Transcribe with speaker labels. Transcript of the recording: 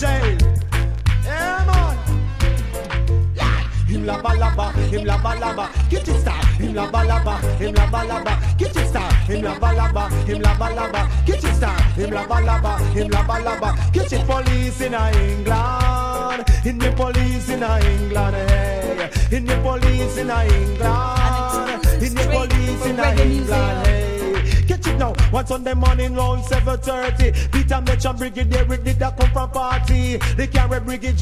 Speaker 1: jail. Yeah, man. Him laba laba, him laba laba, get it star. Him laba laba, him laba laba, get it star. Him laba laba, him laba laba, get it star. Him laba laba, him laba laba, get it. Police in England, in the police in England, hey. In the police in England, in the police in England, hey. Catch it now. One Sunday morning round 7:30, Peter Mitchell Brigadier with the come from party. They carry brigade.